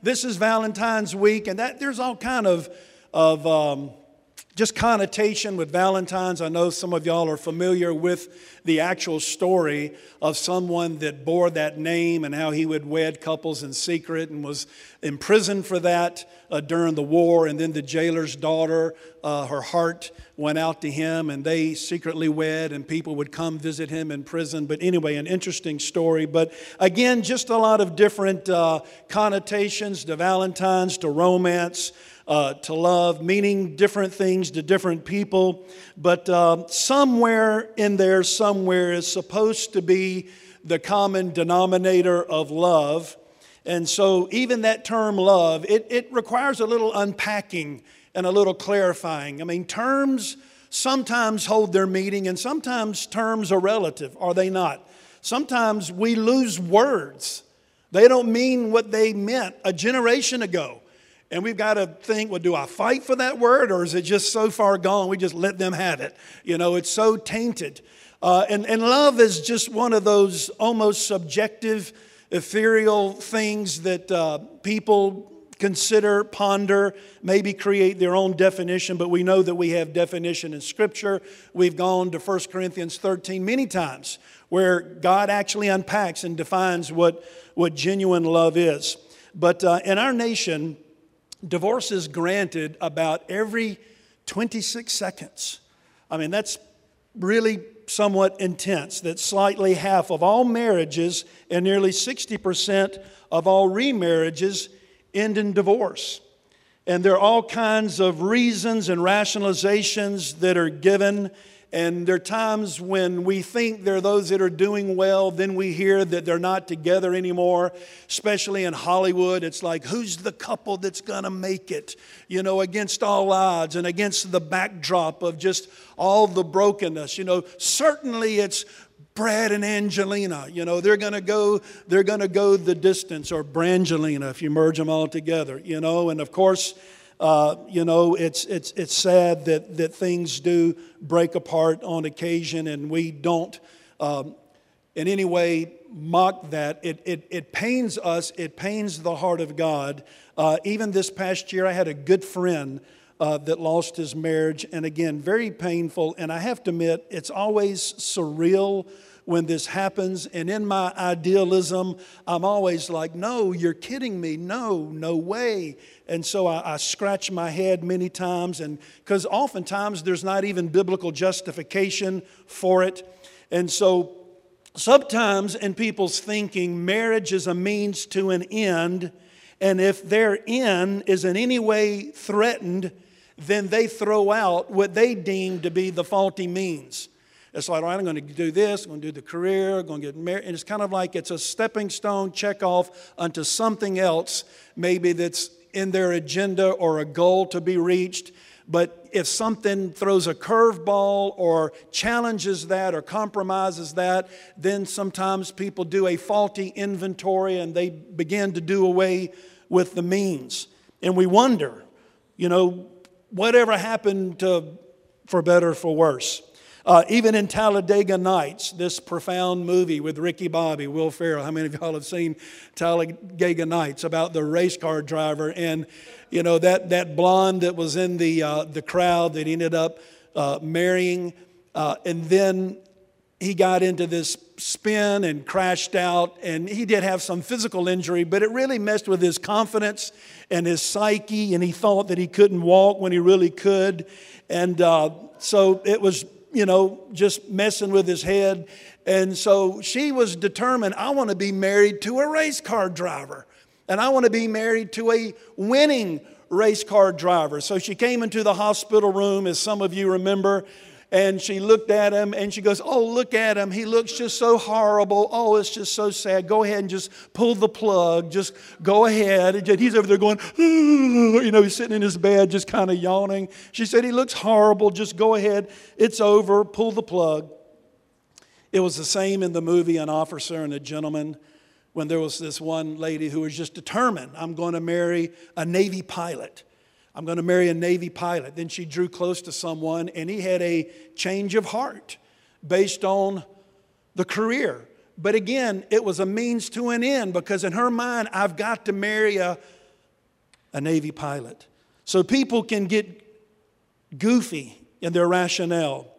this is Valentine's week, and that there's all kind of just connotation with Valentine's. I know some of y'all are familiar with the actual story of someone that bore that name and how he would wed couples in secret and was imprisoned for that during the war. And then the jailer's daughter, her heart went out to him and they secretly wed and people would come visit him in prison. But anyway, an interesting story. But again, just a lot of different connotations to Valentine's, to romance, to love, meaning different things to different people. But somewhere in there, somewhere is supposed to be the common denominator of love. And so even that term love, it requires a little unpacking and a little clarifying. I mean, terms sometimes hold their meaning and sometimes terms are relative, are they not? Sometimes we lose words. They don't mean what they meant a generation ago. And we've got to think, well, do I fight for that word or is it just so far gone we just let them have it? You know, it's so tainted. And love is just one of those almost subjective, ethereal things that people consider, ponder, maybe create their own definition. But we know that we have definition in Scripture. We've gone to 1 Corinthians 13 many times where God actually unpacks and defines what genuine love is. But in our nation, divorce is granted about every 26 seconds. I mean, that's really somewhat intense. That's slightly half of all marriages and nearly 60% of all remarriages end in divorce. And there are all kinds of reasons and rationalizations that are given. And there are times when we think there are those that are doing well, then we hear that they're not together anymore, especially in Hollywood. It's like, who's the couple that's going to make it, you know, against all odds and against the backdrop of just all the brokenness. You know, certainly it's Brad and Angelina, you know, they're going to go the distance, or Brangelina if you merge them all together, you know, and of course, you know, it's sad that things do break apart on occasion, and we don't in any way mock that. It pains us. It pains the heart of God. Even this past year, I had a good friend that lost his marriage, and again, very painful. And I have to admit, it's always surreal when this happens. And in my idealism, I'm always like, no, you're kidding me. No way. And so I scratch my head many times, and because oftentimes there's not even biblical justification for it. And so sometimes in people's thinking, marriage is a means to an end, and if their end is in any way threatened, then they throw out what they deem to be the faulty means. It's like, all right, I'm going to do this, I'm going to do the career, I'm going to get married. And it's kind of like it's a stepping stone check off onto something else, maybe that's in their agenda or a goal to be reached. But if something throws a curveball or challenges that or compromises that, then sometimes people do a faulty inventory and they begin to do away with the means. And we wonder, you know, whatever happened for better or for worse. Even in Talladega Nights, this profound movie with Ricky Bobby, Will Ferrell. How many of y'all have seen Talladega Nights, about the race car driver and, you know, that blonde that was in the crowd that he ended up marrying, and then he got into this spin and crashed out, and he did have some physical injury, but it really messed with his confidence and his psyche, and he thought that he couldn't walk when he really could, and so it was, you know, just messing with his head. And so she was determined, I want to be married to a race car driver. And I want to be married to a winning race car driver. So she came into the hospital room, as some of you remember, and she looked at him and she goes, oh, look at him. He looks just so horrible. Oh, it's just so sad. Go ahead and just pull the plug. Just go ahead. And he's over there going, you know, he's sitting in his bed just kind of yawning. She said, he looks horrible. Just go ahead. It's over. Pull the plug. It was the same in the movie An Officer and a Gentleman, when there was this one lady who was just determined, I'm going to marry a Navy pilot. I'm going to marry a Navy pilot. Then she drew close to someone, and he had a change of heart based on the career. But again, it was a means to an end, because in her mind, I've got to marry a a Navy pilot. So people can get goofy in their rationale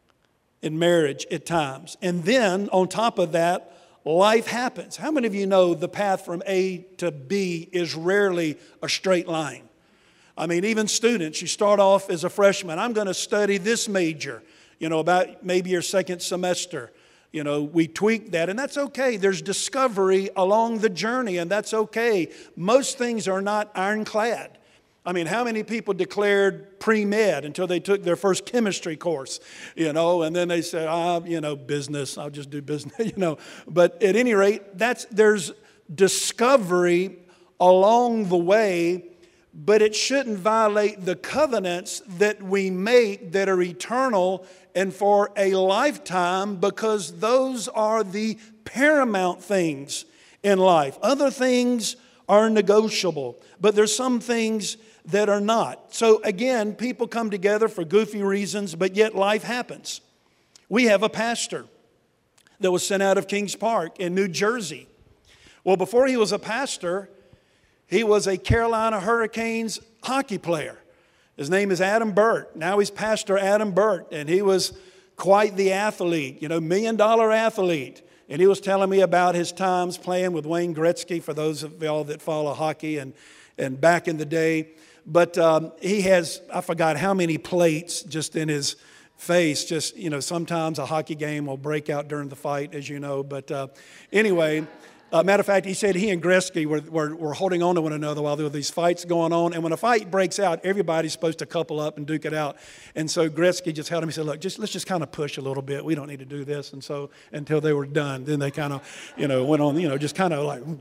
in marriage at times. And then on top of that, life happens. How many of you know the path from A to B is rarely a straight line? I mean, even students, you start off as a freshman. I'm going to study this major, about maybe your second semester. We tweak that, and that's okay. There's discovery along the journey, and that's okay. Most things are not ironclad. I mean, how many people declared pre-med until they took their first chemistry course, and then they said, business, I'll just do business, But at any rate, there's discovery along the way, but it shouldn't violate the covenants that we make that are eternal and for a lifetime, because those are the paramount things in life. Other things are negotiable, but there's some things that are not. So again, people come together for goofy reasons, but yet life happens. We have a pastor that was sent out of Kings Park in New Jersey. Well, before he was a pastor, he was a Carolina Hurricanes hockey player. His name is Adam Burt. Now he's Pastor Adam Burt, and he was quite the athlete, $1 million athlete. And he was telling me about his times playing with Wayne Gretzky, for those of y'all that follow hockey and back in the day. But he has, I forgot how many plates just in his face. Just, sometimes a hockey game will break out during the fight, as you know. But anyway, matter of fact, he said he and Gretzky were holding on to one another while there were these fights going on. And when a fight breaks out, everybody's supposed to couple up and duke it out. And so Gretzky just held him. He said, look, let's just kind of push a little bit. We don't need to do this. And so until they were done, then they kind of, went on, just kind of like,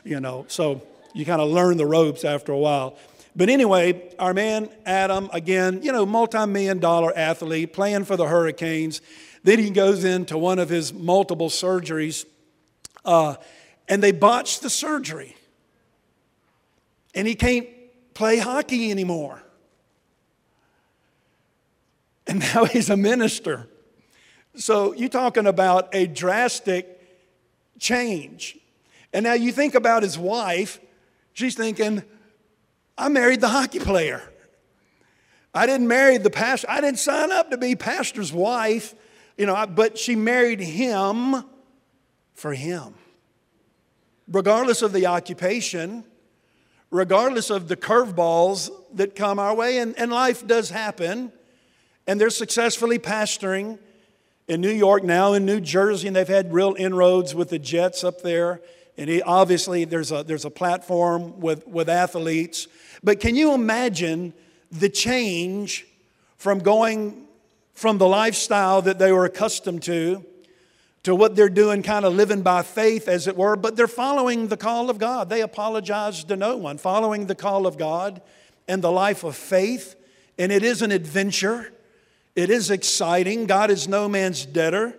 So you kind of learn the ropes after a while. But anyway, our man Adam, again, multi-million-dollar athlete playing for the Hurricanes. Then he goes into one of his multiple surgeries, and they botched the surgery. And he can't play hockey anymore. And now he's a minister. So you're talking about a drastic change. And now you think about his wife. She's thinking, I married the hockey player. I didn't marry the pastor. I didn't sign up to be pastor's wife, but she married him for him. Regardless of the occupation, regardless of the curveballs that come our way, and life does happen, and they're successfully pastoring in New York, now in New Jersey, and they've had real inroads with the Jets up there. And obviously there's a platform with athletes. But can you imagine the change from going from the lifestyle that they were accustomed to what they're doing, kind of living by faith, as it were, but they're following the call of God. They apologize to no one, following the call of God and the life of faith. And it is an adventure. It is exciting. God is no man's debtor.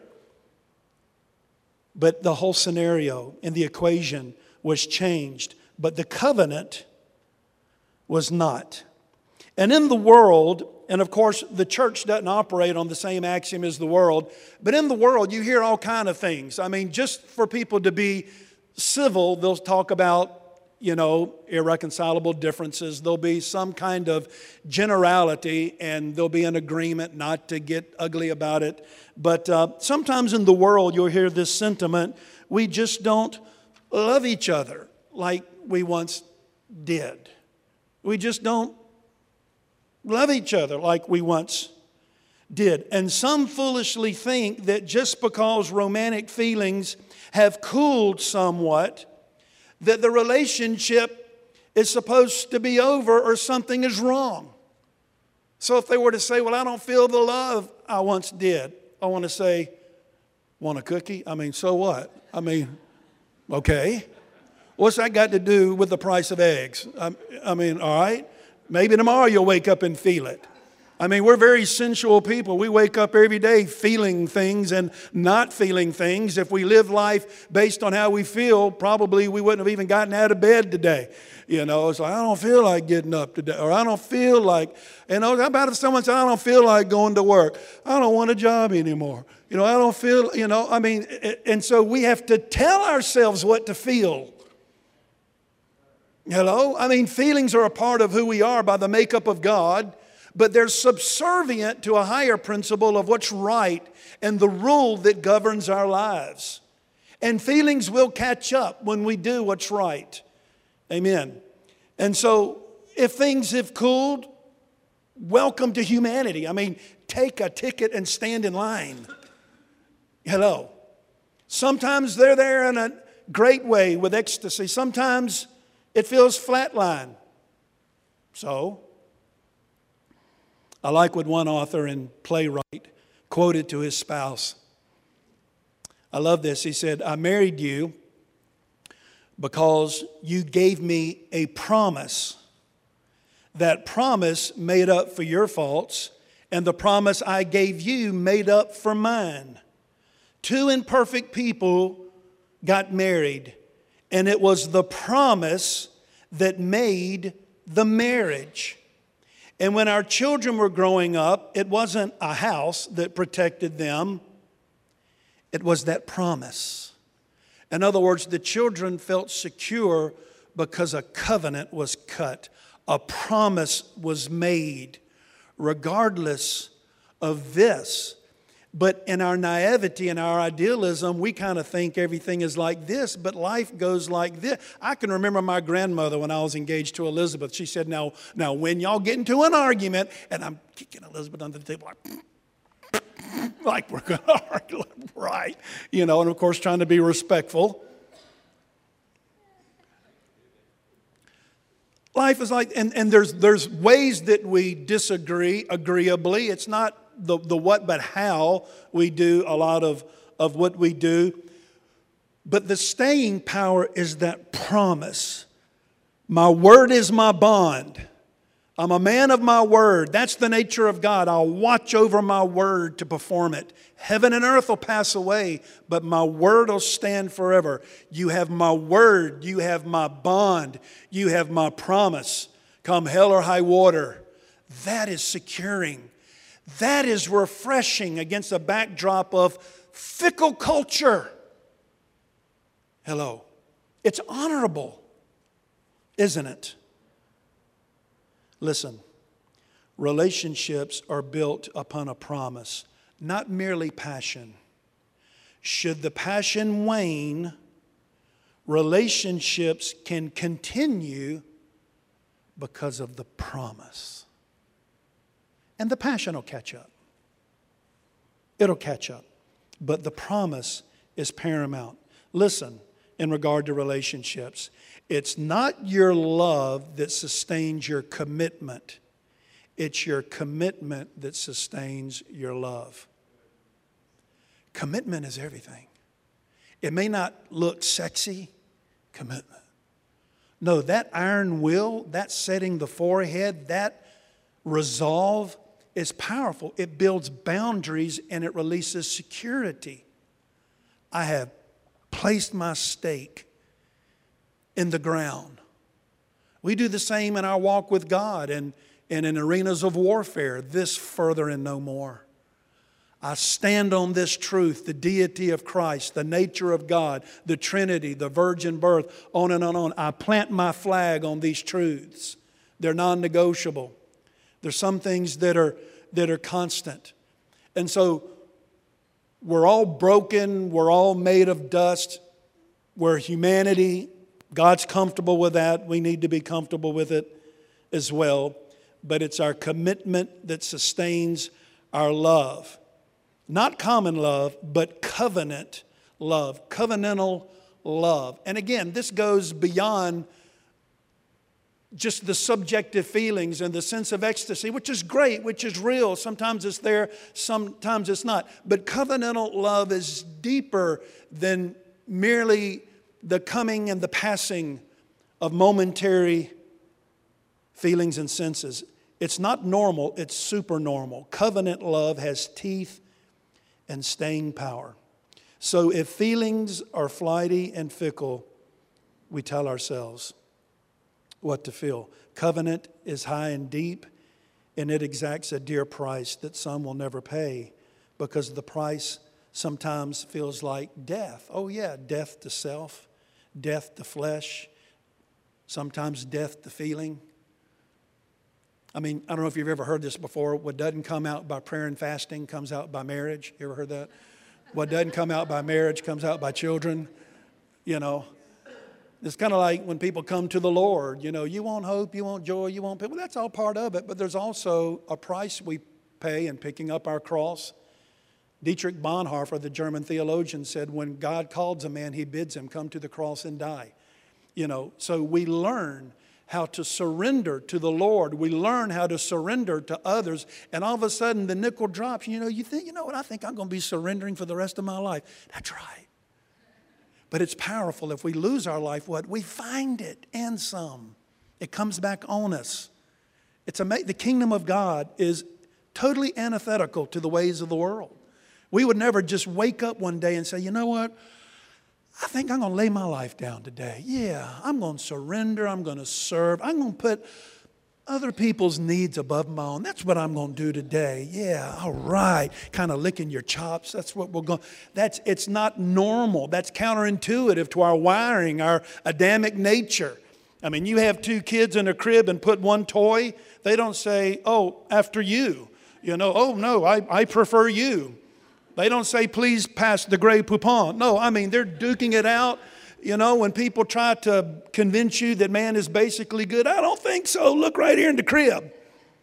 But the whole scenario in the equation was changed. But the covenant was not. And in the world, and of course the church doesn't operate on the same axiom as the world, but in the world you hear all kind of things. I mean, just for people to be civil, they'll talk about, irreconcilable differences. There'll be some kind of generality, and there'll be an agreement not to get ugly about it. But sometimes in the world you'll hear this sentiment, we just don't love each other like we once did. We just don't love each other like we once did. And some foolishly think that just because romantic feelings have cooled somewhat, that the relationship is supposed to be over or something is wrong. So if they were to say, well, I don't feel the love I once did, I want to say, want a cookie? I mean, so what? I mean, okay. What's that got to do with the price of eggs? I mean, all right. Maybe tomorrow you'll wake up and feel it. I mean, we're very sensual people. We wake up every day feeling things and not feeling things. If we live life based on how we feel, probably we wouldn't have even gotten out of bed today. It's like, I don't feel like getting up today. Or I don't feel like, how about if someone said, I don't feel like going to work. I don't want a job anymore. I don't feel, and so we have to tell ourselves what to feel. Hello? I mean, feelings are a part of who we are by the makeup of God, but they're subservient to a higher principle of what's right and the rule that governs our lives. And feelings will catch up when we do what's right. Amen. And so, if things have cooled, welcome to humanity. I mean, take a ticket and stand in line. Hello. Sometimes they're there in a great way with ecstasy. Sometimes it feels flatline. So, I like what one author and playwright quoted to his spouse. I love this. He said, I married you because you gave me a promise. That promise made up for your faults, and the promise I gave you made up for mine. Two imperfect people got married, and it was the promise that made the marriage. And when our children were growing up, it wasn't a house that protected them. It was that promise. In other words, the children felt secure because a covenant was cut. A promise was made, regardless of this. But in our naivety and our idealism, we kind of think everything is like this, but life goes like this. I can remember my grandmother when I was engaged to Elizabeth. She said, now when y'all get into an argument, and I'm kicking Elizabeth under the table like we're going to argue, right? And of course trying to be respectful. Life is like, and there's ways that we disagree agreeably. It's not the what but how we do a lot of what we do. But the staying power is that promise. My word is my bond. I'm a man of my word. That's the nature of God. I'll watch over my word to perform it. Heaven and earth will pass away, but my word will stand forever. You have my word. You have my bond. You have my promise. Come hell or high water. That is securing. That is refreshing against a backdrop of fickle culture. Hello. It's honorable, isn't it? Listen, relationships are built upon a promise, not merely passion. Should the passion wane, relationships can continue because of the promise. And the passion will catch up. It'll catch up. But the promise is paramount. Listen, in regard to relationships, it's not your love that sustains your commitment. It's your commitment that sustains your love. Commitment is everything. It may not look sexy, commitment. No, that iron will, that setting the forehead, that resolve is powerful. It builds boundaries and it releases security. I have placed my stake in the ground. We do the same in our walk with God and in arenas of warfare. This further and no more. I stand on this truth, the deity of Christ, the nature of God, the Trinity, the virgin birth, on and on and on. I plant my flag on these truths. They're non-negotiable. There's some things that are constant. And so we're all broken. We're all made of dust. We're humanity. God's comfortable with that. We need to be comfortable with it as well. But it's our commitment that sustains our love. Not common love, but covenant love. Covenantal love. And again, this goes beyond just the subjective feelings and the sense of ecstasy, which is great, which is real. Sometimes it's there, sometimes it's not. But covenantal love is deeper than merely the coming and the passing of momentary feelings and senses. It's not normal, it's supernormal. Covenant love has teeth and staying power. So if feelings are flighty and fickle, we tell ourselves what to feel. Covenant is high and deep, and it exacts a dear price that some will never pay, because the price sometimes feels like death. Oh yeah, death to self, death to flesh, sometimes death to feeling. I mean, I don't know if you've ever heard this before. What doesn't come out by prayer and fasting comes out by marriage. You ever heard that? What doesn't come out by marriage comes out by children. You know, it's kind of like when people come to the Lord. You know, you want hope, you want joy, you want peace. Well, that's all part of it. But there's also a price we pay in picking up our cross. Dietrich Bonhoeffer, the German theologian, said, when God calls a man, he bids him come to the cross and die. You know, so we learn how to surrender to the Lord. We learn how to surrender to others. And all of a sudden, the nickel drops. You know, you think, you know what, I think I'm going to be surrendering for the rest of my life. That's right. But it's powerful. If we lose our life, what? We find it and some. It comes back on us. It's amazing. The kingdom of God is totally antithetical to the ways of the world. We would never just wake up one day and say, you know what? I think I'm going to lay my life down today. Yeah, I'm going to surrender. I'm going to serve. I'm going to put other people's needs above my own. That's what I'm going to do today. Yeah, all right. Kind of licking your chops. That's what we're going. It's not normal. That's counterintuitive to our wiring, our Adamic nature. I mean, you have two kids in a crib and put one toy. They don't say, oh, after you. You know, oh, no, I prefer you. They don't say, please pass the Grey Poupon. No, I mean, they're duking it out. You know, when people try to convince you that man is basically good, I don't think so. Look right here in the crib.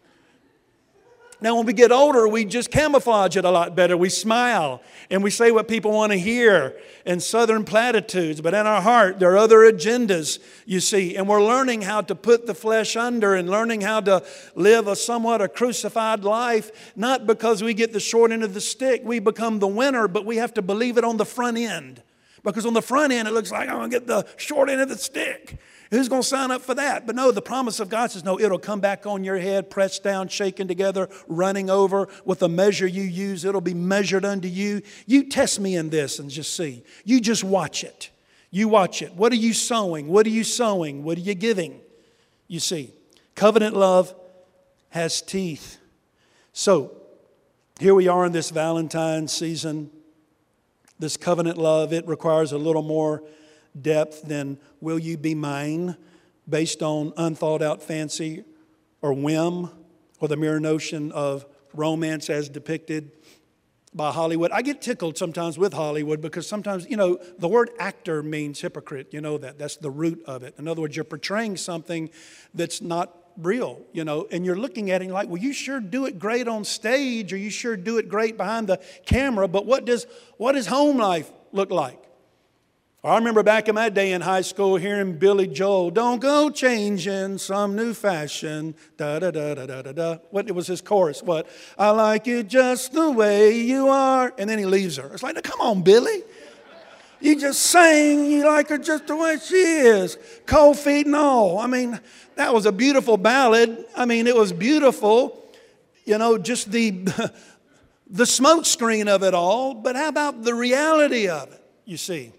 Now, when we get older, we just camouflage it a lot better. We smile and we say what people want to hear in southern platitudes. But in our heart, there are other agendas, you see. And we're learning how to put the flesh under and learning how to live a somewhat a crucified life. Not because we get the short end of the stick. We become the winner, but we have to believe it on the front end. Because on the front end, it looks like I'm going to get the short end of the stick. Who's going to sign up for that? But no, the promise of God says, no, it'll come back on your head, pressed down, shaken together, running over with the measure you use. It'll be measured unto you. You test me in this and just see. You just watch it. You watch it. What are you sowing? What are you sowing? What are you giving? You see, covenant love has teeth. So here we are in this Valentine's season. This covenant love, it requires a little more depth than will you be mine based on unthought out fancy or whim or the mere notion of romance as depicted by Hollywood. I get tickled sometimes with Hollywood because sometimes, you know, the word actor means hypocrite. You know that. That's the root of it. In other words, you're portraying something that's not real, you know, and you're looking at it and you're like, well, you sure do it great on stage or you sure do it great behind the camera, but what does home life look like? I remember back in my day in high school hearing Billy Joel, don't go changing some new fashion, da-da-da-da-da-da. What it was his chorus, what? I like you just the way you are. And then he leaves her. It's like, now, come on, Billy. You just sang, you like her just the way she is. Cold feet and all. I mean, that was a beautiful ballad. I mean, it was beautiful. You know, just the smoke screen of it all. But how about the reality of it, you see?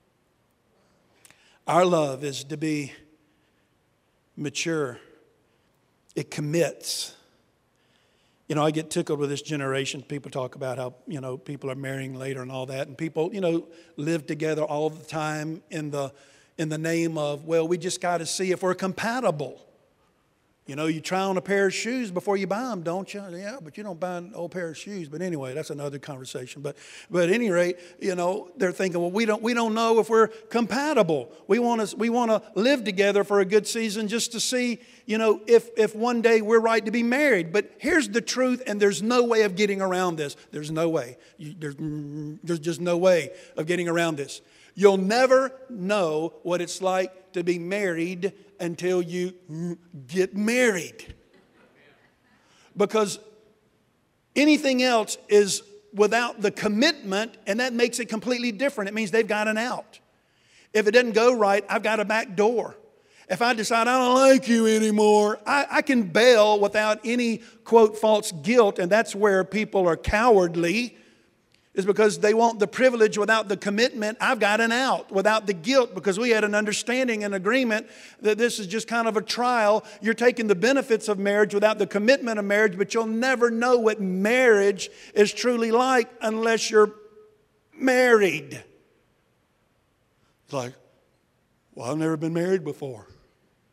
Our love is to be mature. It commits. You know, I get tickled with this generation. People talk about how, you know, people are marrying later and all that. And people, you know, live together all the time in the name of, well, we just got to see if we're compatible. You know, you try on a pair of shoes before you buy them, don't you? Yeah, but you don't buy an old pair of shoes. But anyway, that's another conversation. But at any rate, you know, they're thinking, well, we don't know if we're compatible. We want to live together for a good season just to see, you know, if one day we're right to be married. But here's the truth, and there's no way of getting around this. There's no way. There's just no way of getting around this. You'll never know what it's like to be married until you get married. Because anything else is without the commitment, and that makes it completely different. It means they've got an out. If it doesn't go right, I've got a back door. If I decide I don't like you anymore, I can bail without any, quote, false guilt, and that's where people are cowardly, is because they want the privilege without the commitment. I've got an out without the guilt because we had an understanding and agreement that this is just kind of a trial. You're taking the benefits of marriage without the commitment of marriage, but you'll never know what marriage is truly like unless you're married. It's like, well, I've never been married before.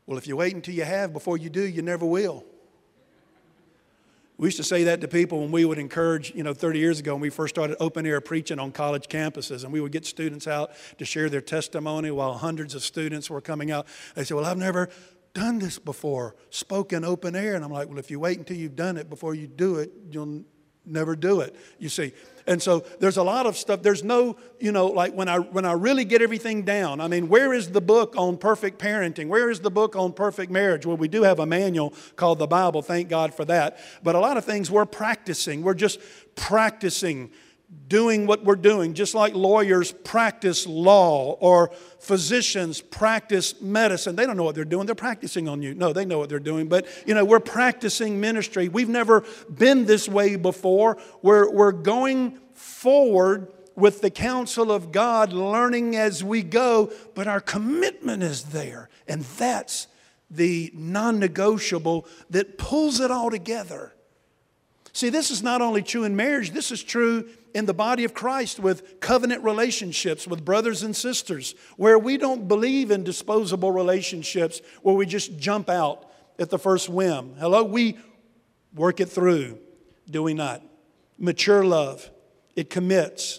Well, if you wait until you have before you do, you never will. We used to say that to people when we would encourage, 30 years ago when we first started open air preaching on college campuses, and we would get students out to share their testimony while hundreds of students were coming out. They said, well, I've never done this before, spoken open air. And I'm like, well, if you wait until you've done it before you do it, you'll never do it, you see. And so there's a lot of stuff. There's no, like when I really get everything down, I mean, where is the book on perfect parenting? Where is the book on perfect marriage? Well, we do have a manual called the Bible. Thank God for that. But a lot of things we're practicing. We're just practicing doing what we're doing, just like lawyers practice law or physicians practice medicine. They don't know what they're doing. They're practicing on you. No, they know what they're doing. But, we're practicing ministry. We've never been this way before. We're going forward with the counsel of God, learning as we go, but our commitment is there. And that's the non-negotiable that pulls it all together. See, this is not only true in marriage, this is true in the body of Christ with covenant relationships with brothers and sisters, where we don't believe in disposable relationships where we just jump out at the first whim. Hello? We work it through, do we not? Mature love, it commits.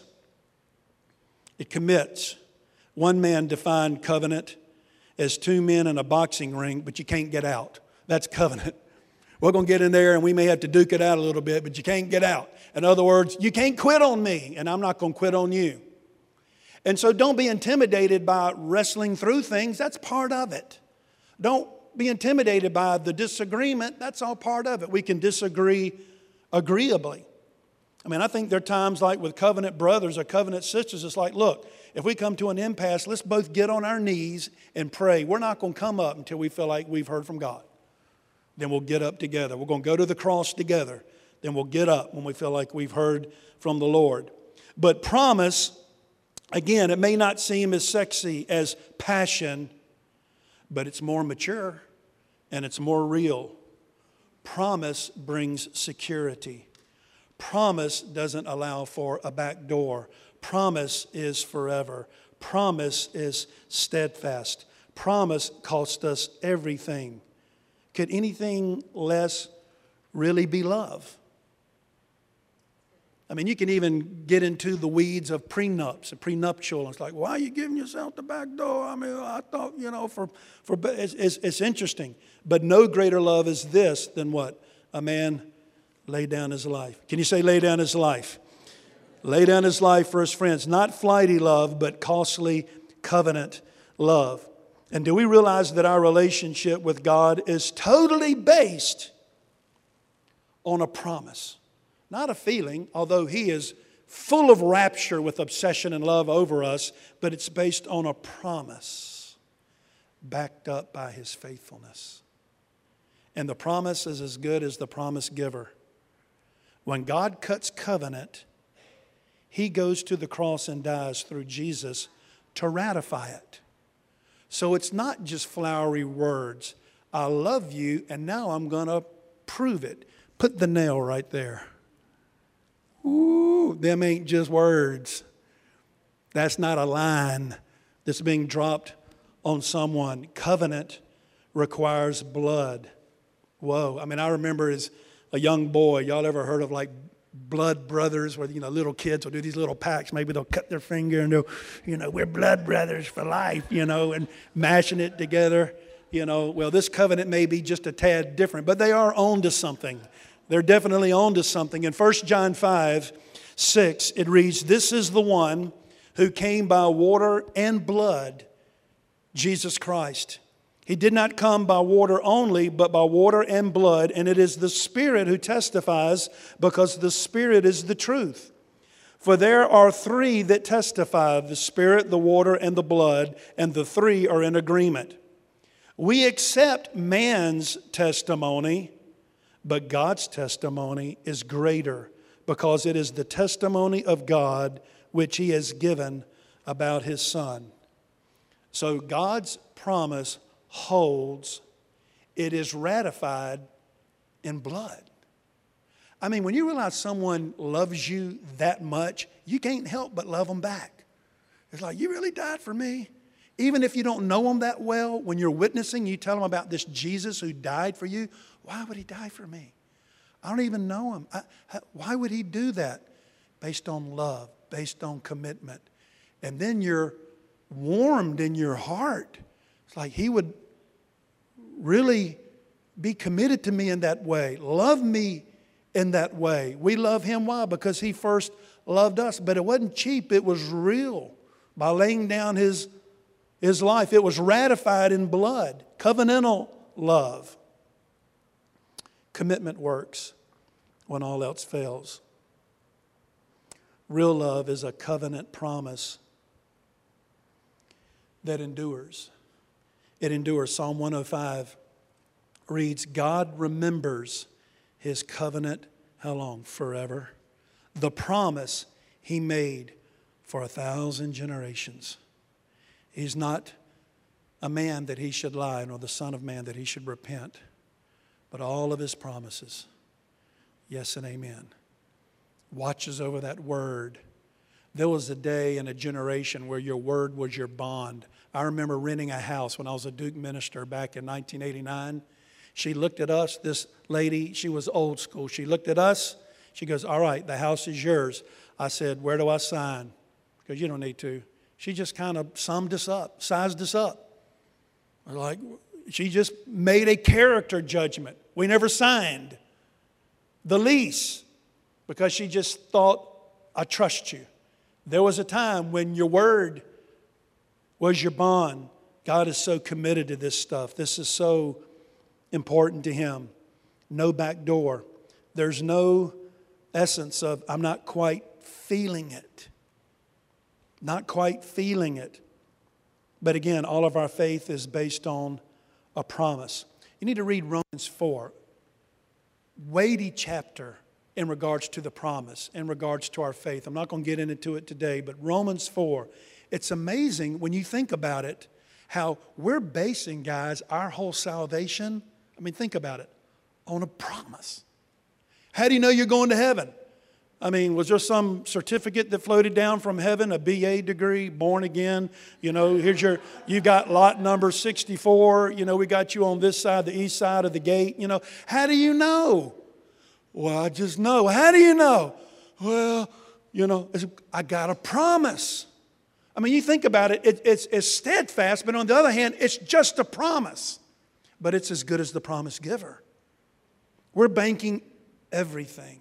It commits. One man defined covenant as two men in a boxing ring, but you can't get out. That's covenant. We're going to get in there and we may have to duke it out a little bit, but you can't get out. In other words, you can't quit on me and I'm not going to quit on you. And so don't be intimidated by wrestling through things. That's part of it. Don't be intimidated by the disagreement. That's all part of it. We can disagree agreeably. I mean, I think there are times like with covenant brothers or covenant sisters, it's like, look, if we come to an impasse, let's both get on our knees and pray. We're not going to come up until we feel like we've heard from God. Then we'll get up together. We're going to go to the cross together. Then we'll get up when we feel like we've heard from the Lord. But promise, again, it may not seem as sexy as passion, but it's more mature and it's more real. Promise brings security. Promise doesn't allow for a back door. Promise is forever. Promise is steadfast. Promise cost us everything. Could anything less really be love? I mean, you can even get into the weeds of prenups and prenuptial. It's like, why are you giving yourself the back door? I mean, I thought, it's interesting. But no greater love is this than what? A man lay down his life. Can you say lay down his life? Lay down his life for his friends. Not flighty love, but costly covenant love. And do we realize that our relationship with God is totally based on a promise? Not a feeling, although He is full of rapture with obsession and love over us, but it's based on a promise backed up by His faithfulness. And the promise is as good as the promise giver. When God cuts covenant, He goes to the cross and dies through Jesus to ratify it. So it's not just flowery words. I love you, and now I'm going to prove it. Put the nail right there. Ooh, them ain't just words. That's not a line that's being dropped on someone. Covenant requires blood. Whoa. I mean, I remember as a young boy, y'all ever heard of like blood brothers where, little kids will do these little packs. Maybe they'll cut their finger and they'll, we're blood brothers for life, and mashing it together. Well, this covenant may be just a tad different, but they are on to something. They're definitely on to something. In 1 John 5:6, it reads, "This is the one who came by water and blood, Jesus Christ. He did not come by water only, but by water and blood. And it is the Spirit who testifies, because the Spirit is the truth. For there are three that testify, the Spirit, the water, and the blood, and the three are in agreement. We accept man's testimony, but God's testimony is greater, because it is the testimony of God which He has given about His Son." So God's promise holds. It is ratified in blood. I mean, when you realize someone loves you that much, you can't help but love them back. It's like, you really died for me? Even if you don't know Him that well, when you're witnessing, you tell them about this Jesus who died for you. Why would He die for me? I don't even know Him. Why would He do that? Based on love, based on commitment. And then you're warmed in your heart. It's like He would really be committed to me in that way, love me in that way. We love Him. Why? Because He first loved us. But it wasn't cheap. It was real. By laying down His life, it was ratified in blood. Covenantal love. Commitment works when all else fails. Real love is a covenant promise that endures. It endures. Psalm 105 reads, God remembers His covenant, how long? Forever. The promise He made for 1,000 generations. He's not a man that He should lie, nor the Son of Man that He should repent. But all of His promises, yes and amen. Watches over that word. There was a day and a generation where your word was your bond. I remember renting a house when I was a Duke minister back in 1989. She looked at us, this lady, she was old school. She looked at us. She goes, all right, the house is yours. I said, where do I sign? Because you don't need to. She just kind of summed us up, sized us up. Like, she just made a character judgment. We never signed the lease because she just thought, I trust you. There was a time when your word was your bond. God is so committed to this stuff. This is so important to Him. No back door. There's no essence of, I'm not quite feeling it. Not quite feeling it. But again, all of our faith is based on a promise. You need to read Romans 4. Weighty chapter in regards to the promise, in regards to our faith. I'm not going to get into it today, but Romans 4. It's amazing when you think about it, how we're basing, guys, our whole salvation, I mean, think about it, on a promise. How do you know you're going to heaven? I mean, was there some certificate that floated down from heaven, a BA degree, born again? You know, you got lot number 64. You know, we got you on this side, the east side of the gate. You know, how do you know? Well, I just know. How do you know? Well, you know, I got a promise. I mean, you think about it, it's steadfast, but on the other hand, it's just a promise. But it's as good as the promise giver. We're banking everything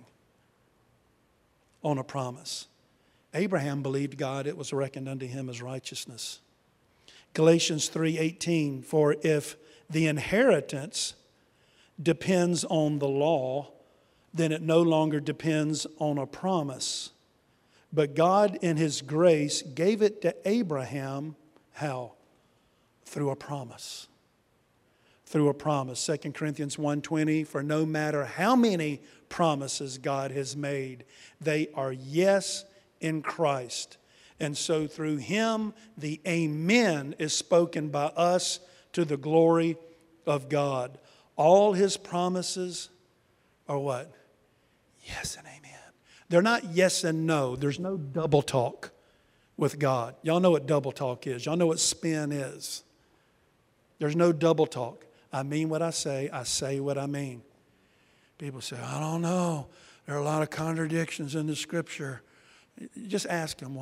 on a promise. Abraham believed God, it was reckoned unto him as righteousness. Galatians 3:18, for if the inheritance depends on the law, then it no longer depends on a promise. But God in His grace gave it to Abraham, how? Through a promise. Through a promise. 2 Corinthians 1:20, for no matter how many promises God has made, they are yes in Christ. And so through Him, the amen is spoken by us to the glory of God. All His promises are what? Yes and amen. They're not yes and no. There's no double talk with God. Y'all know what double talk is. Y'all know what spin is. There's no double talk. I mean what I say what I mean. People say, I don't know. There are a lot of contradictions in the Scripture. Just ask them,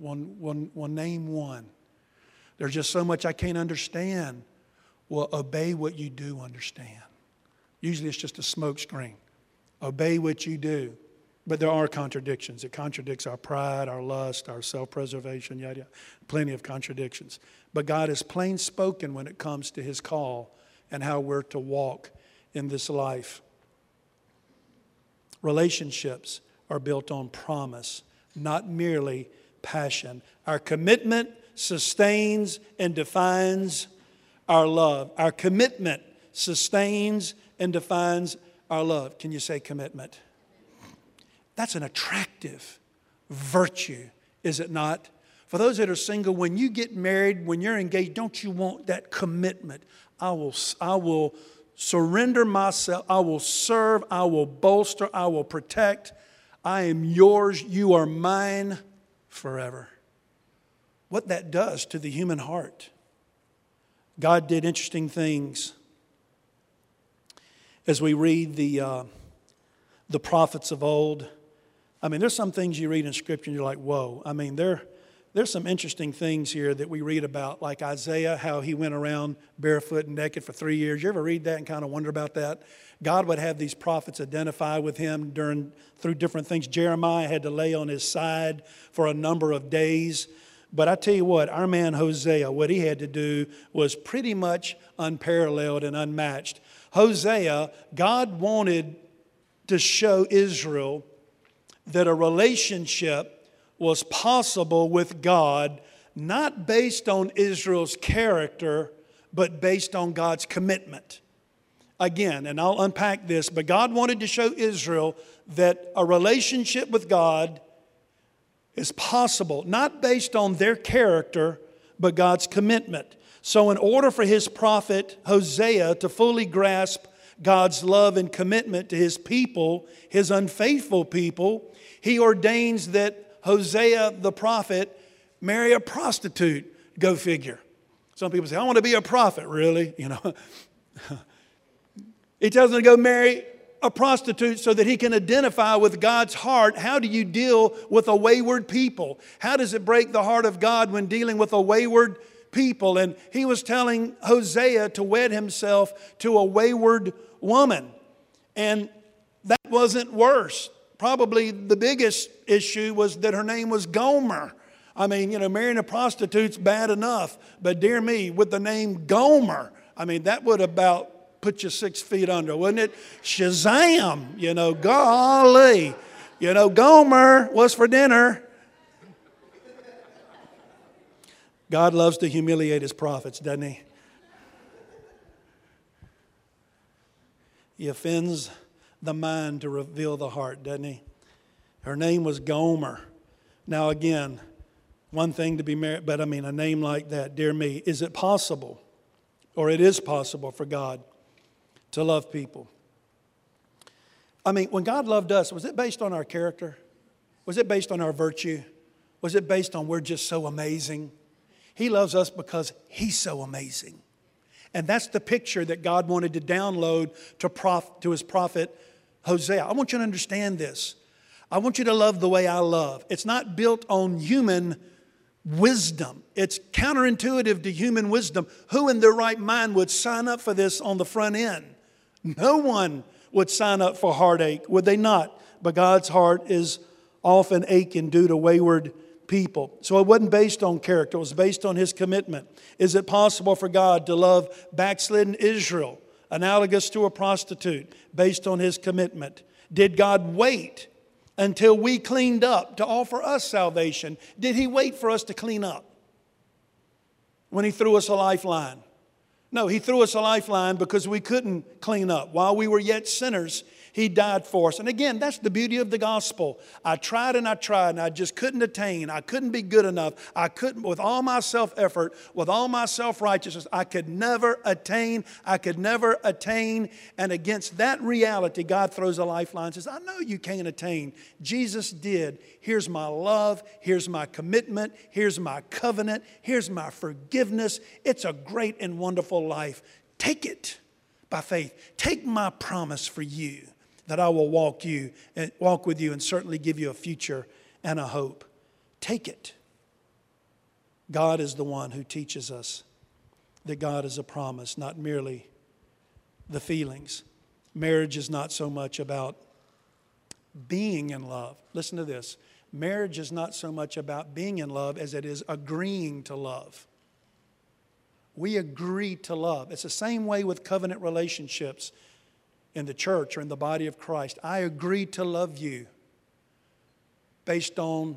name one. There's just so much I can't understand. Well, obey what you do understand. Usually it's just a smoke screen. Obey what you do. But there are contradictions. It contradicts our pride, our lust, our self-preservation, yada, yada. Plenty of contradictions. But God is plain spoken when it comes to His call and how we're to walk in this life. Relationships are built on promise, not merely passion. Our commitment sustains and defines our love. Our commitment sustains and defines our love. Can you say commitment? That's an attractive virtue, is it not? For those that are single, when you get married, when you're engaged, don't you want that commitment? I will surrender myself. I will serve. I will bolster. I will protect. I am yours. You are mine forever. What that does to the human heart. God did interesting things. As we read the prophets of old, I mean, there's some things you read in Scripture and you're like, whoa. I mean, there's some interesting things here that we read about, like Isaiah, how he went around barefoot and naked for 3 years. You ever read that and kind of wonder about that? God would have these prophets identify with him through different things. Jeremiah had to lay on his side for a number of days. But I tell you what, our man Hosea, what he had to do was pretty much unparalleled and unmatched. Hosea, God wanted to show Israel that a relationship was possible with God, not based on Israel's character, but based on God's commitment. Again, and I'll unpack this, but God wanted to show Israel that a relationship with God is possible, not based on their character, but God's commitment. So in order for his prophet Hosea to fully grasp God's love and commitment to his people, his unfaithful people, he ordains that Hosea the prophet marry a prostitute. Go figure. Some people say, I want to be a prophet. Really? You know. He tells him to go marry a prostitute so that he can identify with God's heart. How do you deal with a wayward people? How does it break the heart of God when dealing with a wayward people? And he was telling Hosea to wed himself to a wayward woman. And that wasn't worse. Probably the biggest issue was that her name was Gomer. I mean, you know, marrying a prostitute's bad enough. But dear me, with the name Gomer, I mean, that would about put you 6 feet under, wouldn't it? Shazam! You know, golly. You know, Gomer was for dinner. God loves to humiliate his prophets, doesn't he? He offends the mind to reveal the heart, doesn't he? Her name was Gomer. Now again, one thing to be married, but I mean a name like that, dear me, is it possible, or it is possible for God to love people? I mean, when God loved us, was it based on our character? Was it based on our virtue? Was it based on we're just so amazing? He loves us because he's so amazing. And that's the picture that God wanted to download to his prophet Hosea. I want you to understand this. I want you to love the way I love. It's not built on human wisdom. It's counterintuitive to human wisdom. Who in their right mind would sign up for this on the front end? No one would sign up for heartache, would they not? But God's heart is often aching due to wayward people. So it wasn't based on character. It was based on his commitment. Is it possible for God to love backslidden Israel, analogous to a prostitute, based on his commitment? Did God wait until we cleaned up to offer us salvation? Did he wait for us to clean up when he threw us a lifeline? No, he threw us a lifeline because we couldn't clean up. While we were yet sinners, he died for us. And again, that's the beauty of the gospel. I tried and I just couldn't attain. I couldn't be good enough. I couldn't, with all my self-effort, with all my self-righteousness, I could never attain. I could never attain. And against that reality, God throws a lifeline and says, I know you can't attain. Jesus did. Here's my love. Here's my commitment. Here's my covenant. Here's my forgiveness. It's a great and wonderful life. Take it by faith. Take my promise for you, that I will walk with you and certainly give you a future and a hope. Take it. God is the one who teaches us that God is a promise, not merely the feelings. Marriage is not so much about being in love. Listen to this. Marriage is not so much about being in love as it is agreeing to love. We agree to love. It's the same way with covenant relationships in the church or in the body of Christ. I agree to love you based on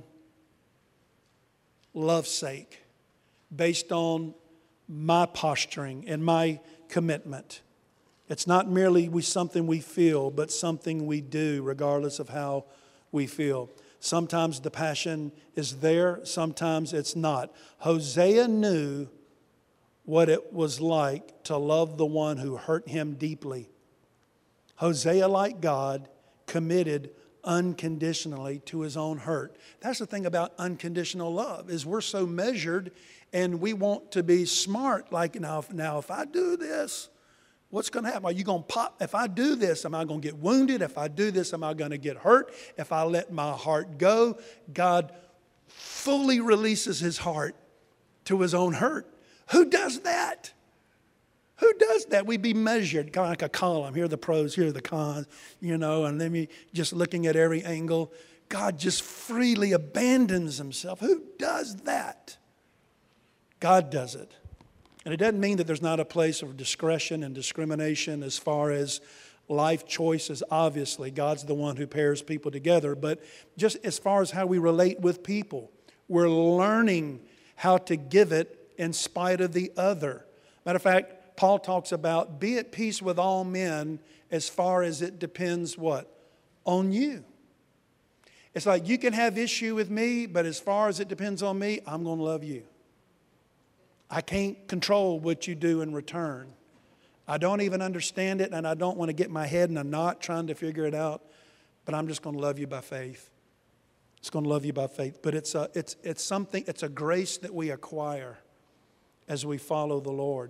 love's sake, based on my posturing and my commitment. It's not merely something we feel, but something we do regardless of how we feel. Sometimes the passion is there, sometimes it's not. Hosea knew what it was like to love the one who hurt him deeply. Hosea, like God, committed unconditionally to his own hurt. That's the thing about unconditional love, is we're so measured And we want to be smart. Like, now if I do this, what's going to happen? Are you going to pop? If I do this, am I going to get wounded? If I do this, am I going to get hurt? If I let my heart go, God fully releases his heart to his own hurt. Who does that? Who does that? We be measured, kind of like a column. Here are the pros, here are the cons, and then we just looking at every angle. God just freely abandons himself. Who does that? God does it. And it doesn't mean that there's not a place of discretion and discrimination as far as life choices. Obviously, God's the one who pairs people together. But just as far as how we relate with people, we're learning how to give it in spite of the other. Matter of fact, Paul talks about be at peace with all men as far as it depends what? On you. It's like you can have issue with me, but as far as it depends on me, I'm going to love you. I can't control what you do in return. I don't even understand it, and I don't want to get my head in a knot trying to figure it out, but I'm just going to love you by faith. It's going to love you by faith. But it's a grace that we acquire as we follow the Lord.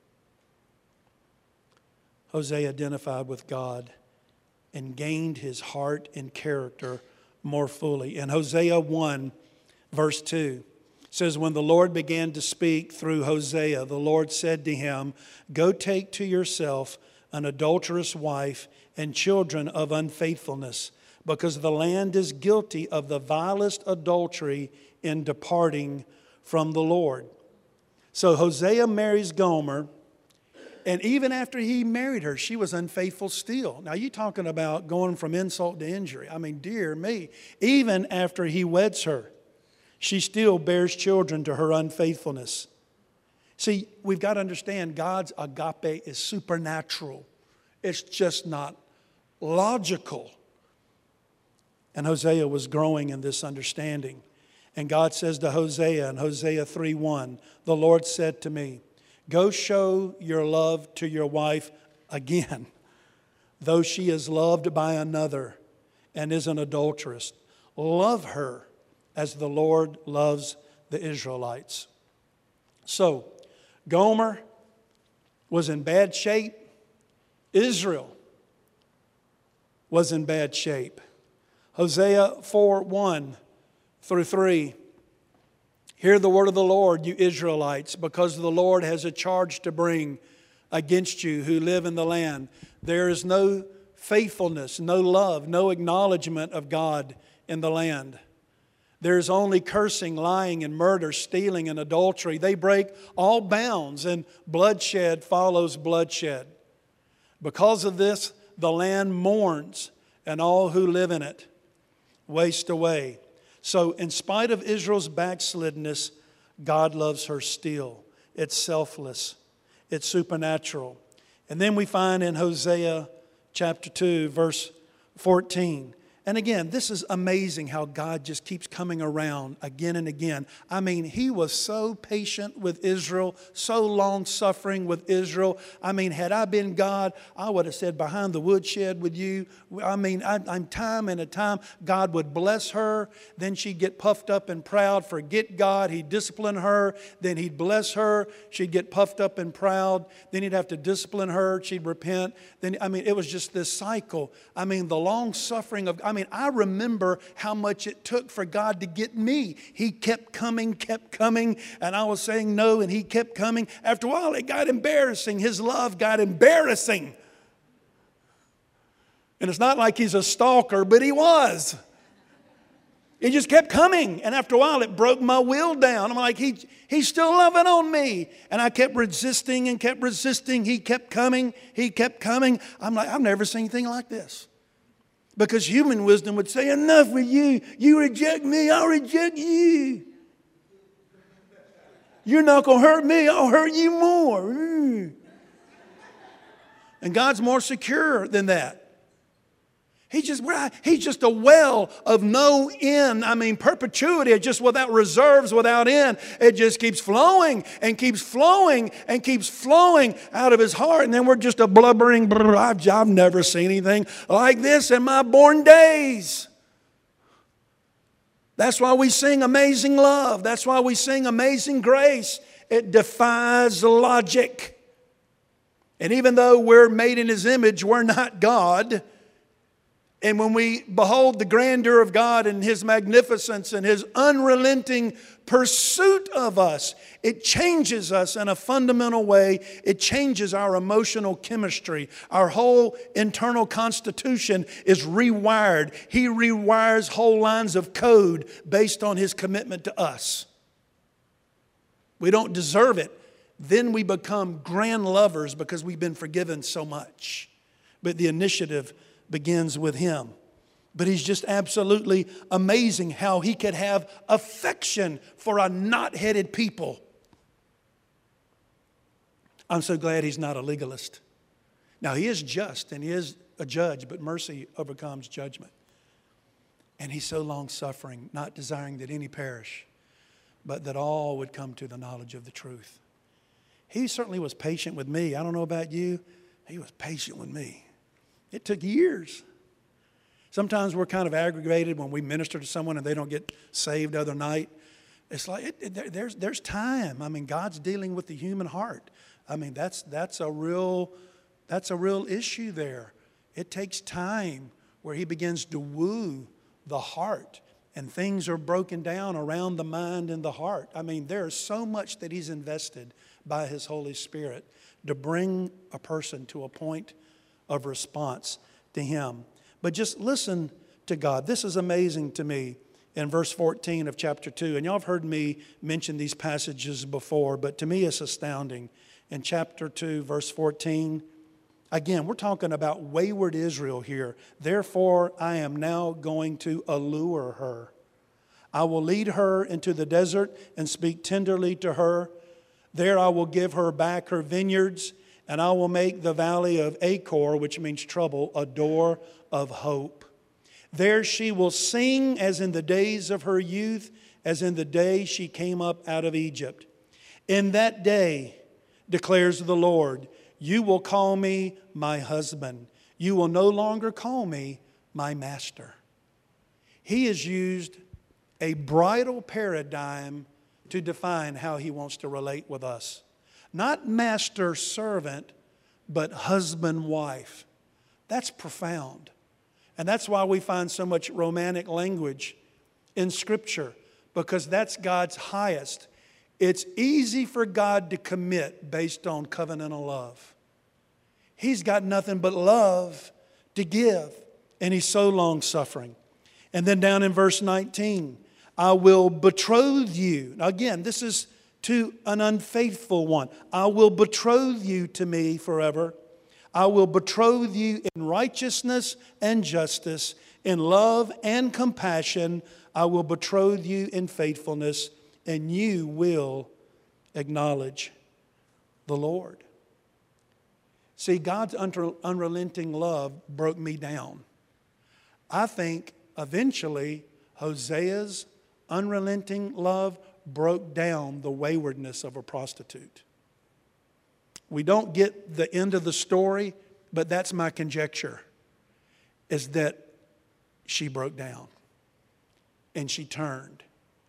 Hosea identified with God and gained his heart and character more fully. In Hosea 1, verse 2, says, when the Lord began to speak through Hosea, the Lord said to him, go take to yourself an adulterous wife and children of unfaithfulness, because the land is guilty of the vilest adultery in departing from the Lord. So Hosea marries Gomer, and even after he married her, she was unfaithful still. Now you're talking about going from insult to injury. I mean, dear me, even after he weds her, she still bears children to her unfaithfulness. See, we've got to understand God's agape is supernatural. It's just not logical. And Hosea was growing in this understanding. And God says to Hosea in Hosea 3:1, the Lord said to me, go show your love to your wife again, though she is loved by another and is an adulteress. Love her as the Lord loves the Israelites. So, Gomer was in bad shape. Israel was in bad shape. Hosea 4:1 through 3. Hear the word of the Lord, you Israelites, because the Lord has a charge to bring against you who live in the land. There is no faithfulness, no love, no acknowledgement of God in the land. There's only cursing, lying, and murder, stealing, and adultery. They break all bounds, and bloodshed follows bloodshed. Because of this, the land mourns, and all who live in it waste away. So in spite of Israel's backslidness, God loves her still. It's selfless. It's supernatural. And then we find in Hosea chapter 2, verse 14. And again, this is amazing how God just keeps coming around again and again. I mean, he was so patient with Israel, so long-suffering with Israel. I mean, had I been God, I would have said, behind the woodshed with you. I mean, I'm time and a time. God would bless her. Then she'd get puffed up and proud, forget God. He'd discipline her. Then he'd bless her. She'd get puffed up and proud. Then he'd have to discipline her. She'd repent. Then, I mean, it was just this cycle. I mean, the long-suffering of, I remember how much it took for God to get me. He kept coming, and I was saying no, and he kept coming. After a while, it got embarrassing. His love got embarrassing. And it's not like he's a stalker, but he was. He just kept coming, and after a while, it broke my will down. I'm like, he's still loving on me. And I kept resisting and kept resisting. He kept coming. I'm like, I've never seen anything like this. Because human wisdom would say, enough with you. You reject me, I'll reject you. You're not going to hurt me, I'll hurt you more. And God's more secure than that. He's just a well of no end. Perpetuity, just without reserves, without end. It just keeps flowing and keeps flowing and keeps flowing out of his heart. And then we're just a blubbering, I've never seen anything like this in my born days. That's why we sing Amazing Love. That's why we sing Amazing Grace. It defies logic. And even though we're made in His image, we're not God. And when we behold the grandeur of God and His magnificence and His unrelenting pursuit of us, it changes us in a fundamental way. It changes our emotional chemistry. Our whole internal constitution is rewired. He rewires whole lines of code based on His commitment to us. We don't deserve it. Then we become grand lovers because we've been forgiven so much. But the initiative begins with Him. But He's just absolutely amazing how He could have affection for a knot-headed people. I'm so glad He's not a legalist. Now, He is just and He is a judge, but mercy overcomes judgment. And He's so long-suffering, not desiring that any perish, but that all would come to the knowledge of the truth. He certainly was patient with me. I don't know about you. He was patient with me. It took years. Sometimes we're kind of aggravated when we minister to someone and they don't get saved the other night. It's like there's time. I mean, God's dealing with the human heart. I mean, that's a real issue there. It takes time where He begins to woo the heart, and things are broken down around the mind and the heart. I mean, there is so much that He's invested by His Holy Spirit to bring a person to a point of response to Him. But just listen to God. This is amazing to me in verse 14 of chapter 2. And y'all have heard me mention these passages before, but to me it's astounding. In chapter 2, verse 14, again, we're talking about wayward Israel here. Therefore, I am now going to allure her. I will lead her into the desert and speak tenderly to her. There I will give her back her vineyards, and I will make the valley of Achor, which means trouble, a door of hope. There she will sing as in the days of her youth, as in the day she came up out of Egypt. In that day, declares the Lord, you will call me my husband. You will no longer call me my master. He has used a bridal paradigm to define how He wants to relate with us. Not master-servant, but husband-wife. That's profound. And that's why we find so much romantic language in Scripture, because that's God's highest. It's easy for God to commit based on covenantal love. He's got nothing but love to give, and He's so long-suffering. And then down in verse 19, I will betroth you. Now again, this is to an unfaithful one. I will betroth you to me forever. I will betroth you in righteousness and justice, in love and compassion. I will betroth you in faithfulness, and you will acknowledge the Lord. See, God's unrelenting love broke me down. I think eventually Hosea's unrelenting love broke down the waywardness of a prostitute. We don't get the end of the story, but that's my conjecture, is that she broke down and she turned.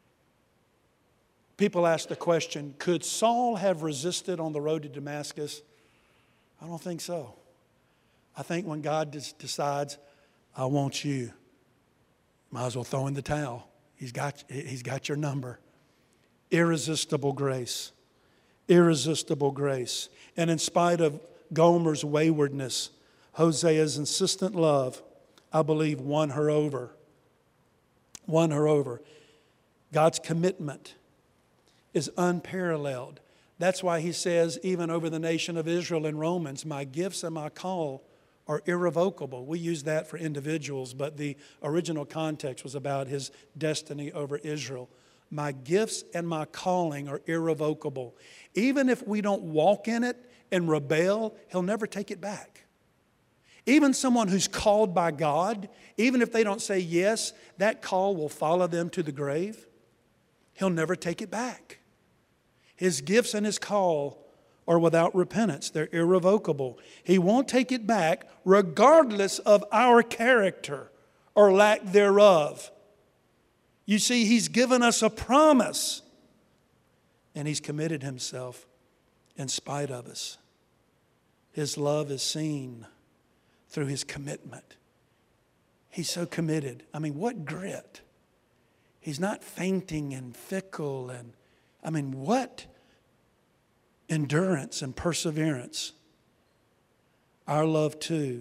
People ask the question, could Saul have resisted on the road to Damascus? I don't think so. I think when God decides, I want you, might as well throw in the towel. He's got your number. Irresistible grace. Irresistible grace. And in spite of Gomer's waywardness, Hosea's insistent love, I believe, won her over. Won her over. God's commitment is unparalleled. That's why He says, even over the nation of Israel in Romans, my gifts and my call are irrevocable. We use that for individuals, but the original context was about His destiny over Israel. My gifts and my calling are irrevocable. Even if we don't walk in it and rebel, He'll never take it back. Even someone who's called by God, even if they don't say yes, that call will follow them to the grave. He'll never take it back. His gifts and His call are without repentance. They're irrevocable. He won't take it back regardless of our character or lack thereof. You see, He's given us a promise. And He's committed Himself in spite of us. His love is seen through His commitment. He's so committed. I mean, what grit. He's not fainting and fickle. And what endurance and perseverance. Our love, too,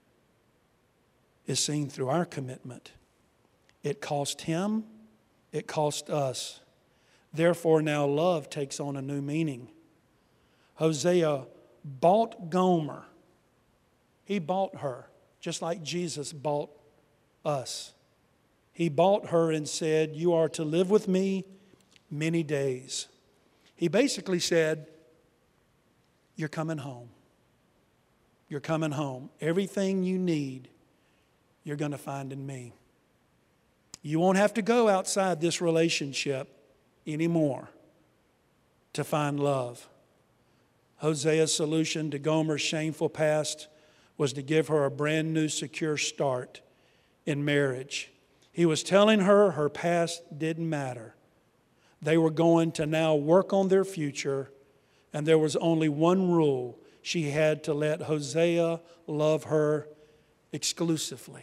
is seen through our commitment. It cost Him. It cost us. Therefore, now love takes on a new meaning. Hosea bought Gomer. He bought her, just like Jesus bought us. He bought her and said, "You are to live with me many days." He basically said, "You're coming home. You're coming home. Everything you need, you're going to find in me. You won't have to go outside this relationship anymore to find love." Hosea's solution to Gomer's shameful past was to give her a brand new secure start in marriage. He was telling her her past didn't matter. They were going to now work on their future, and there was only one rule. She had to let Hosea love her exclusively.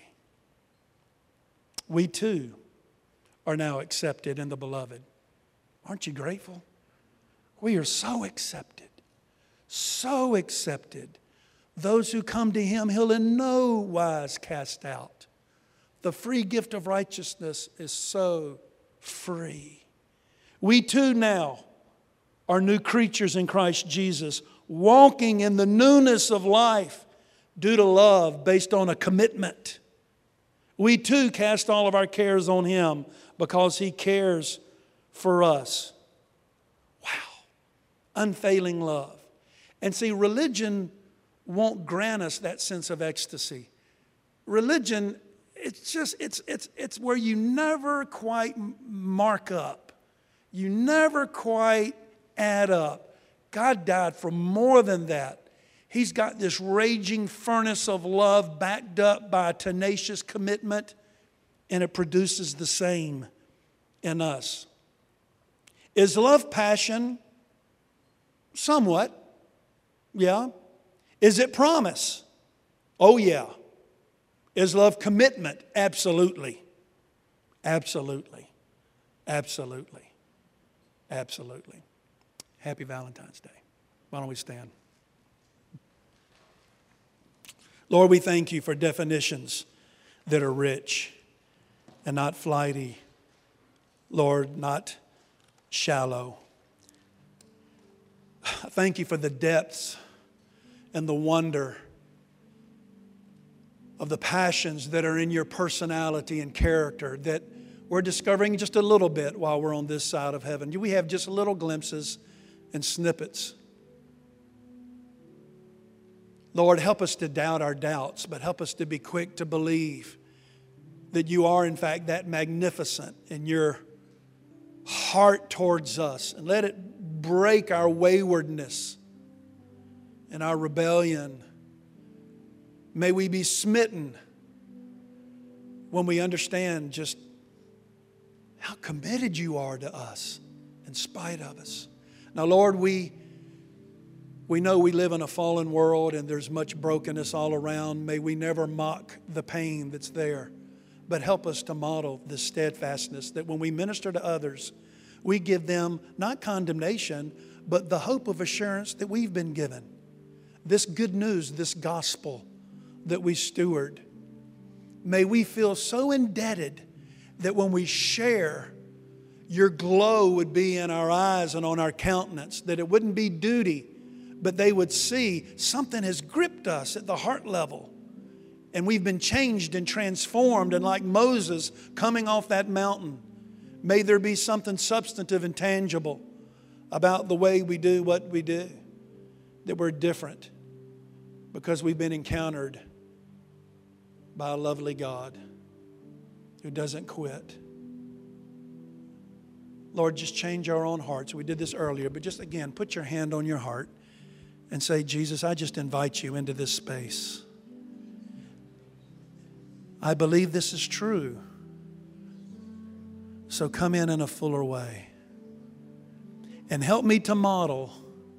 We too are now accepted in the Beloved. Aren't you grateful? We are so accepted. So accepted. Those who come to Him, He'll in no wise cast out. The free gift of righteousness is so free. We too now are new creatures in Christ Jesus, walking in the newness of life due to love based on a commitment. We too cast all of our cares on Him because He cares for us. Wow. Unfailing love. And see, religion won't grant us that sense of ecstasy. Religion, it's where you never quite mark up. You never quite add up. God died for more than that. He's got this raging furnace of love backed up by a tenacious commitment, and it produces the same in us. Is love passion? Somewhat. Yeah. Is it promise? Oh, yeah. Is love commitment? Absolutely. Absolutely. Absolutely. Absolutely. Happy Valentine's Day. Why don't we stand? Lord, we thank You for definitions that are rich and not flighty. Lord, not shallow. I thank You for the depths and the wonder of the passions that are in Your personality and character that we're discovering just a little bit while we're on this side of heaven. We have just little glimpses and snippets. Lord, help us to doubt our doubts, but help us to be quick to believe that You are, in fact, that magnificent in Your heart towards us. And let it break our waywardness and our rebellion. May we be smitten when we understand just how committed You are to us in spite of us. Now, Lord, we know we live in a fallen world and there's much brokenness all around. May we never mock the pain that's there, but help us to model this steadfastness that when we minister to others, we give them not condemnation, but the hope of assurance that we've been given. This good news, this gospel that we steward. May we feel so indebted that when we share, Your glow would be in our eyes and on our countenance, that it wouldn't be duty, but they would see something has gripped us at the heart level. And we've been changed and transformed, and like Moses coming off that mountain, may there be something substantive and tangible about the way we do what we do, that we're different because we've been encountered by a lovely God who doesn't quit. Lord, just change our own hearts. We did this earlier, but just again, put your hand on your heart and say, Jesus, I just invite You into this space. I believe this is true. So come in a fuller way. And help me to model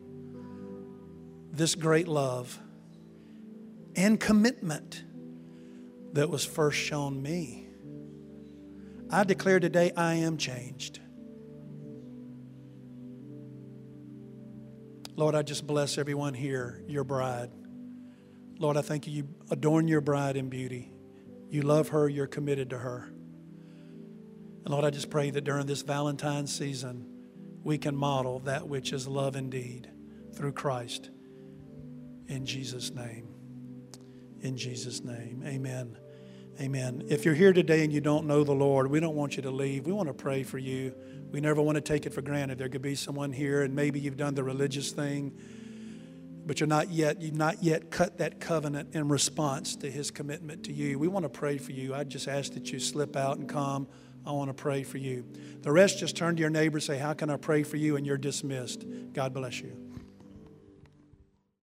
this great love and commitment that was first shown me. I declare today I am changed. Lord, I just bless everyone here, your bride. Lord, I thank you adorn your bride in beauty. You love her, you're committed to her. And Lord, I just pray that during this Valentine's season, we can model that which is love indeed through Christ. In Jesus' name. In Jesus' name. Amen. Amen. If you're here today and you don't know the Lord, we don't want you to leave. We want to pray for you. We never want to take it for granted. There could be someone here and maybe you've done the religious thing, but you've not yet cut that covenant in response to His commitment to you. We want to pray for you. I just ask that you slip out and come. I want to pray for you. The rest, just turn to your neighbor and say, how can I pray for you? And you're dismissed. God bless you.